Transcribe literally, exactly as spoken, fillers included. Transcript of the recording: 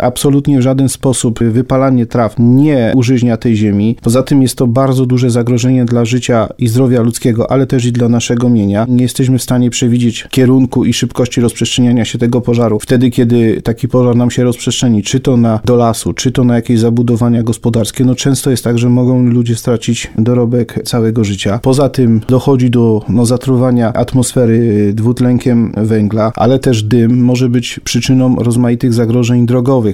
Absolutnie w żaden sposób wypalanie traw nie użyźnia tej ziemi. Poza tym jest to bardzo duże zagrożenie dla życia i zdrowia ludzkiego, ale też i dla naszego mienia. Nie jesteśmy w stanie przewidzieć kierunku i szybkości rozprzestrzeniania się tego pożaru. Wtedy, kiedy taki pożar nam się rozprzestrzeni, czy to na do lasu, czy to na jakieś zabudowania gospodarskie, no często jest tak, że mogą ludzie stracić dorobek całego życia. Poza tym dochodzi do no, zatruwania atmosfery dwutlenkiem węgla, ale też dym może być przyczyną rozmaitych zagrożeń drogowych.